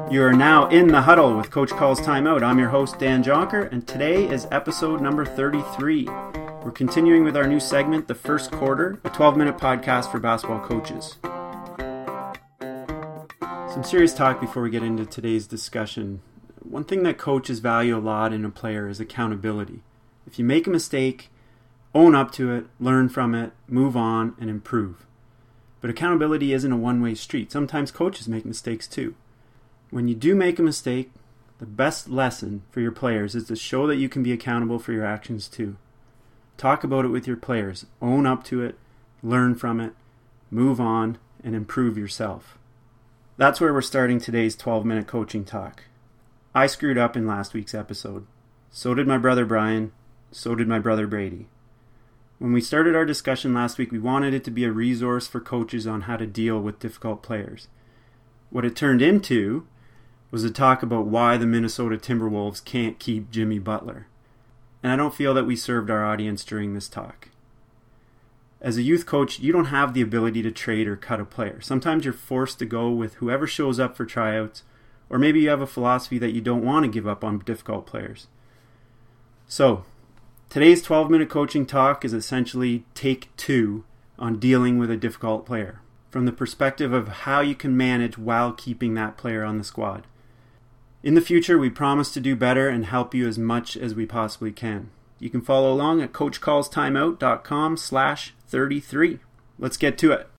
You are now in the huddle with Coach Calls Timeout. I'm your host, Dan Jonker, and today is episode number 33. We're continuing with our new segment, The First Quarter, a 12-minute podcast for basketball coaches. Some serious talk before we get into today's discussion. One thing that coaches value a lot in a player is accountability. If you make a mistake, own up to it, learn from it, move on, and improve. But accountability isn't a one-way street. Sometimes coaches make mistakes too. When you do make a mistake, the best lesson for your players is to show that you can be accountable for your actions too. Talk about it with your players. Own up to it, learn from it, move on, and improve yourself. That's where we're starting today's 12-minute coaching talk. I screwed up in last week's episode. So did my brother Brian. So did my brother Brady. When we started our discussion last week, we wanted it to be a resource for coaches on how to deal with difficult players. What it turned into was a talk about why the Minnesota Timberwolves can't keep Jimmy Butler. And I don't feel that we served our audience during this talk. As a youth coach, you don't have the ability to trade or cut a player. Sometimes you're forced to go with whoever shows up for tryouts, or maybe you have a philosophy that you don't want to give up on difficult players. So, today's 12-minute coaching talk is essentially take 2 on dealing with a difficult player, from the perspective of how you can manage while keeping that player on the squad. In the future, we promise to do better and help you as much as we possibly can. You can follow along at coachcallstimeout.com/33. Let's get to it.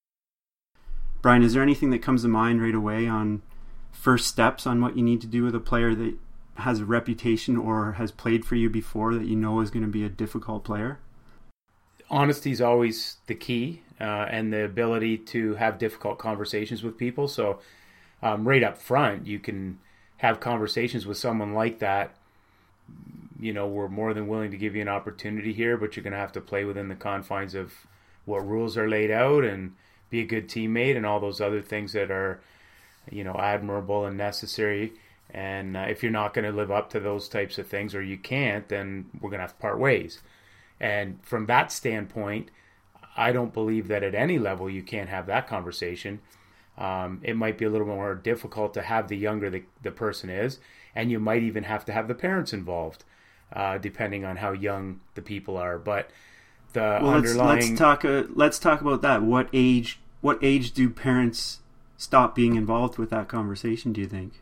Brian, is there anything that comes to mind right away on first steps on what you need to do with a player that has a reputation or has played for you before that you know is going to be a difficult player? Honesty is always the key, and the ability to have difficult conversations with people. So right up front, you can have conversations with someone like that. You know, we're more than willing to give you an opportunity here, but you're going to have to play within the confines of what rules are laid out and be a good teammate and all those other things that are, you know, admirable and necessary. And if you're not going to live up to those types of things, or you can't, then we're going to have to part ways. And from that standpoint, I don't believe that at any level you can't have that conversation. It might be a little more difficult to have the younger the person is, and you might even have to have the parents involved, depending on how young the people are. But let's talk about that. What age do parents stop being involved with that conversation, do you think?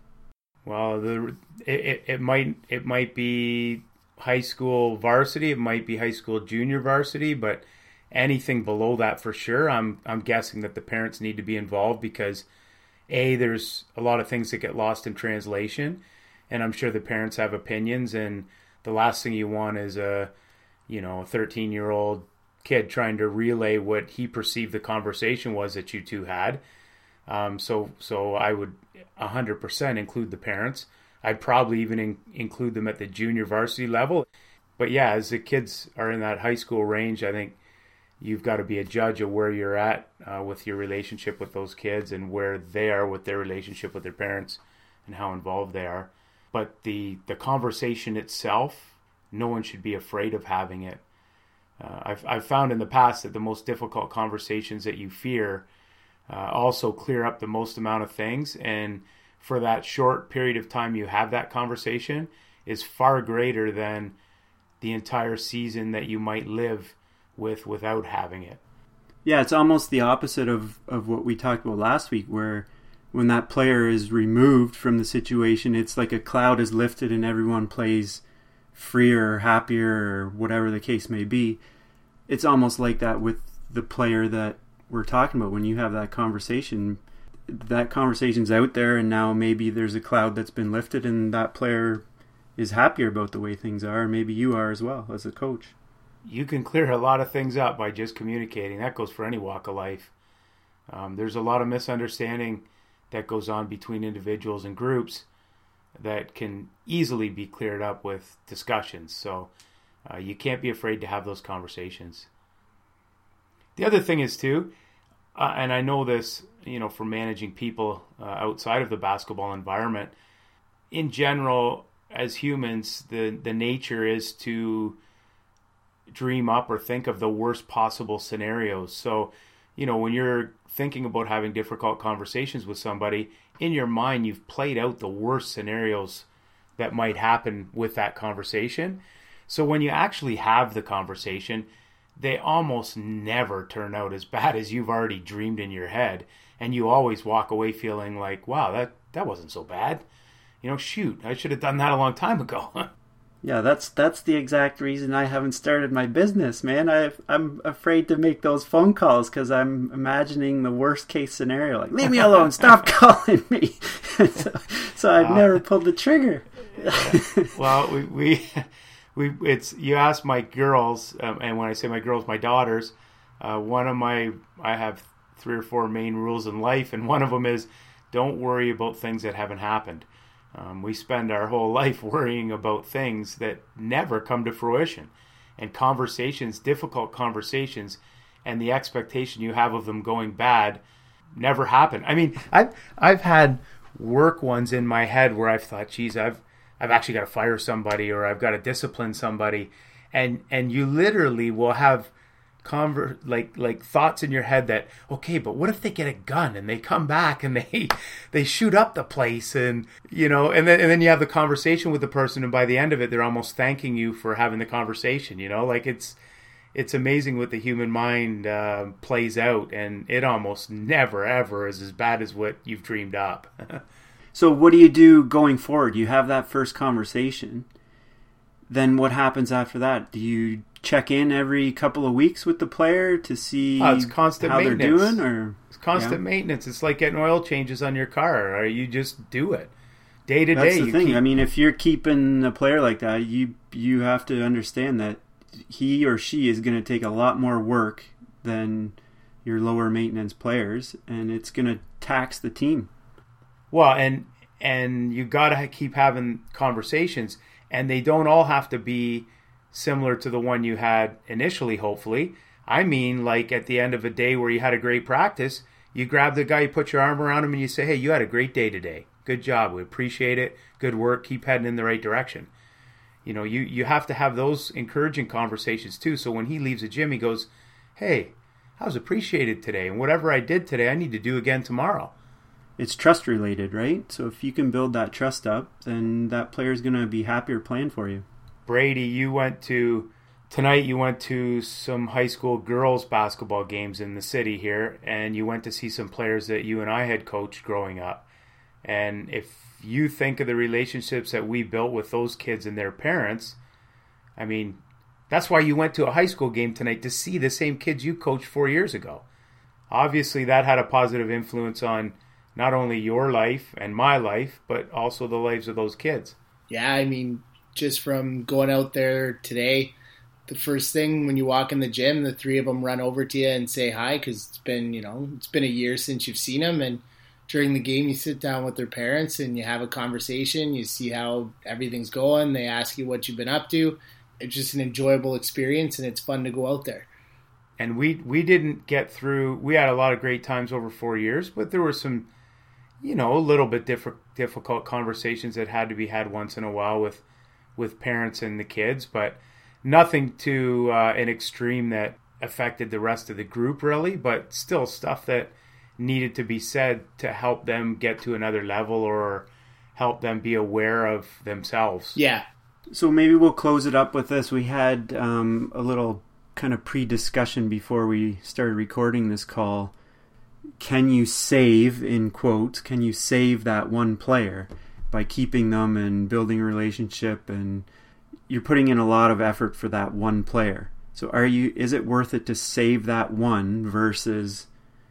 Well, it might be high school varsity, it might be high school junior varsity, but anything below that for sure, I'm guessing that the parents need to be involved because there's a lot of things that get lost in translation, and I'm sure the parents have opinions, and the last thing you want is a 13-year-old kid trying to relay what he perceived the conversation was that you two had. So I would 100% include the parents. I'd probably even include them at the junior varsity level. But yeah, as the kids are in that high school range, I think you've got to be a judge of where you're at with your relationship with those kids and where they are with their relationship with their parents and how involved they are. But the conversation itself, no one should be afraid of having it. I've found in the past that the most difficult conversations that you fear also clear up the most amount of things, and for that short period of time you have that conversation is far greater than the entire season that you might live without having it. Yeah, it's almost the opposite of what we talked about last week, where when that player is removed from the situation, it's like a cloud is lifted and everyone plays freer or happier or whatever the case may be. It's almost like that with the player that we're talking about. When you have that conversation's out there, and now maybe there's a cloud that's been lifted and that player is happier about the way things are. Maybe you are as well as a coach. You can clear a lot of things up by just communicating. That goes for any walk of life. There's a lot of misunderstanding that goes on between individuals and groups that can easily be cleared up with discussions. So you can't be afraid to have those conversations. The other thing is too, and I know this, for managing people outside of the basketball environment, in general, as humans, the nature is to dream up or think of the worst possible scenarios. So, when you're thinking about having difficult conversations with somebody, in your mind, you've played out the worst scenarios that might happen with that conversation. So when you actually have the conversation, they almost never turn out as bad as you've already dreamed in your head. And you always walk away feeling like, wow, that wasn't so bad. Shoot, I should have done that a long time ago. Yeah, that's the exact reason I haven't started my business, man. I'm afraid to make those phone calls because I'm imagining the worst case scenario. Like, leave me alone, stop calling me. so I've never pulled the trigger. Well, it's you ask my girls, and when I say my girls, my daughters. I have 3 or 4 main rules in life, and one of them is don't worry about things that haven't happened. We spend our whole life worrying about things that never come to fruition, and difficult conversations, and the expectation you have of them going bad never happen. I mean, I've had work ones in my head where I've thought, geez, I've actually got to fire somebody, or I've got to discipline somebody, and you literally will have like thoughts in your head that, okay, but what if they get a gun and they come back and they shoot up the place, and and then you have the conversation with the person, and by the end of it they're almost thanking you for having the conversation. Like it's amazing what the human mind plays out, and it almost never ever is as bad as what you've dreamed up. So what do you do going forward? You have that first conversation, then what happens after that? Do you check in every couple of weeks with the player to see it's constant how they're maintenance. doing? Or it's constant maintenance. It's like getting oil changes on your car, or you just do it day to day. That's the thing. I mean, if you're keeping a player like that, you have to understand that he or she is going to take a lot more work than your lower maintenance players, and it's going to tax the team. Well, and you got to keep having conversations, and they don't all have to be similar to the one you had initially, hopefully. I mean, like at the end of a day where you had a great practice, you grab the guy, you put your arm around him, and you say, hey, you had a great day today. Good job. We appreciate it. Good work. Keep heading in the right direction. You have to have those encouraging conversations too. So when he leaves the gym, he goes, hey, I was appreciated today, and whatever I did today, I need to do again tomorrow. It's trust related, right? So if you can build that trust up, then that player's going to be happier playing for you. Brady, you went to some high school girls basketball games in the city here, and you went to see some players that you and I had coached growing up. And if you think of the relationships that we built with those kids and their parents, I mean, that's why you went to a high school game tonight, to see the same kids you coached 4 years ago. Obviously, that had a positive influence on not only your life and my life, but also the lives of those kids. Yeah, I mean, just from going out there today, the first thing when you walk in the gym, the 3 of them run over to you and say hi, because it's been a year since you've seen them. And during the game, you sit down with their parents and you have a conversation. You see how everything's going. They ask you what you've been up to. It's just an enjoyable experience, and it's fun to go out there. And we didn't get through. We had a lot of great times over 4 years, but there were some, a little bit difficult conversations that had to be had once in a while with parents and the kids, but nothing to an extreme that affected the rest of the group, really, but still stuff that needed to be said to help them get to another level or help them be aware of themselves. Yeah. So maybe we'll close it up with this. We had a little kind of pre-discussion before we started recording this call. Can you save, in quotes, can you save that one player by keeping them and building a relationship, and you're putting in a lot of effort for that one player. So is it worth it to save that one versus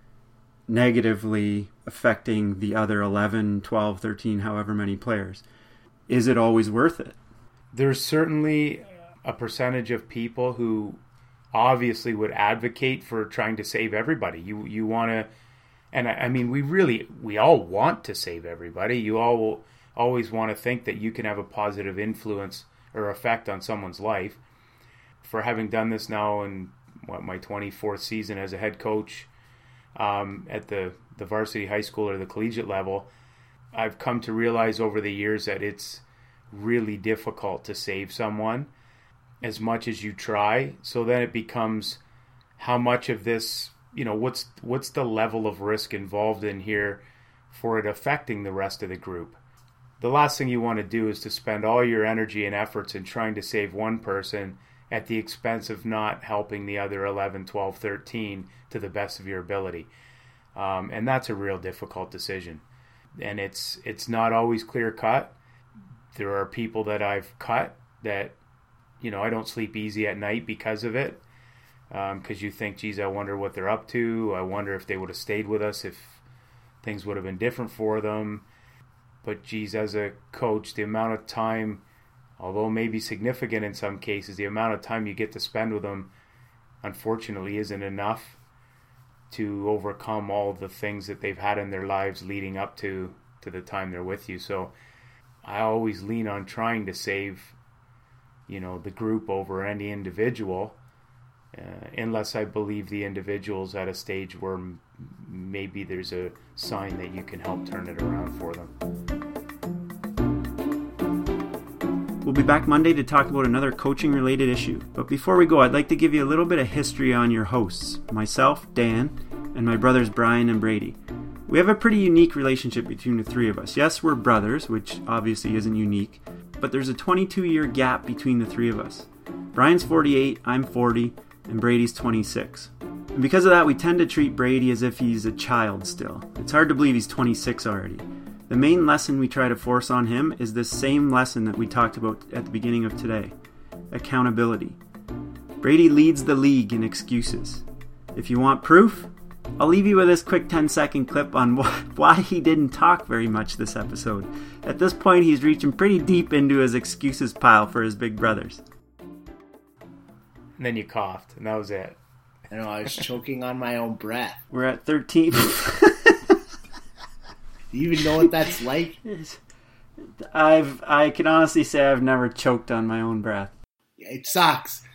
negatively affecting the other 11, 12, 13, however many players? Is it always worth it? There's certainly a percentage of people who obviously would advocate for trying to save everybody. You want to, and I mean, we all want to save everybody. You all will always want to think that you can have a positive influence or effect on someone's life. For having done this now in my 24th season as a head coach at the varsity high school or the collegiate level, I've come to realize over the years that it's really difficult to save someone as much as you try. So then it becomes, how much of this, what's the level of risk involved in here for it affecting the rest of the group. The last thing you want to do is to spend all your energy and efforts in trying to save one person at the expense of not helping the other 11, 12, 13 to the best of your ability. And that's a real difficult decision. And it's not always clear cut. There are people that I've cut that, I don't sleep easy at night because of it. Because you think, geez, I wonder what they're up to. I wonder if they would have stayed with us, if things would have been different for them. But geez, as a coach, the amount of time, although maybe significant in some cases, the amount of time you get to spend with them, unfortunately, isn't enough to overcome all the things that they've had in their lives leading up to the time they're with you. So I always lean on trying to save, the group over any individual, unless I believe the individual's at a stage where maybe there's a sign that you can help turn it around for them. We'll be back Monday to talk about another coaching-related issue. But before we go, I'd like to give you a little bit of history on your hosts, myself, Dan, and my brothers Brian and Brady. We have a pretty unique relationship between the three of us. Yes, we're brothers, which obviously isn't unique, but there's a 22-year gap between the three of us. Brian's 48, I'm 40, and Brady's 26. And because of that, we tend to treat Brady as if he's a child still. It's hard to believe he's 26 already. The main lesson we try to force on him is this same lesson that we talked about at the beginning of today: accountability. Brady leads the league in excuses. If you want proof, I'll leave you with this quick 10-second clip on why he didn't talk very much this episode. At this point, he's reaching pretty deep into his excuses pile for his big brothers. And then you coughed, and that was it. I know, I was choking on my own breath. We're at 13. Do you even know what that's like? I can honestly say I've never choked on my own breath. It sucks.